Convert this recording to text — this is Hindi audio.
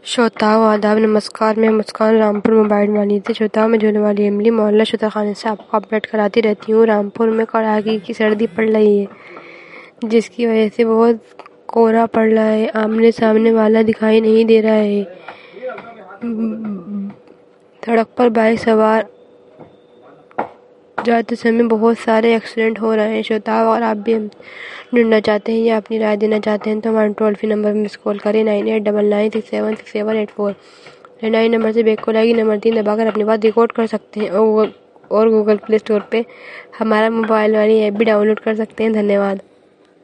श्रोताओं आदाब नमस्कार। मैं मुस्कान रामपुर मोबाइल वाली थी। श्रोताओं में होने वाली इमली मोहल्ला शुतरखाने से आपको अपडेट कराती रहती हूँ। रामपुर में कड़ाके की सर्दी पड़ रही है, जिसकी वजह से बहुत कोहरा पड़ रहा है। आमने सामने वाला दिखाई नहीं दे रहा है। सड़क पर बाइक सवार जाते समय बहुत सारे एक्सीडेंट हो रहे हैं। श्रोताओं अगर आप भी ढूंढना चाहते हैं या अपनी राय देना चाहते हैं तो हमारे टोल फ्री नंबर में मिस कॉल करें 9899676784। लैंडलाइन नंबर से बैक कॉल आएगी। नंबर 3 दबाकर अपनी बात रिकॉर्ड कर सकते हैं और गूगल प्ले स्टोर पे हमारा मोबाइल वाली ऐप भी डाउनलोड कर सकते हैं। धन्यवाद।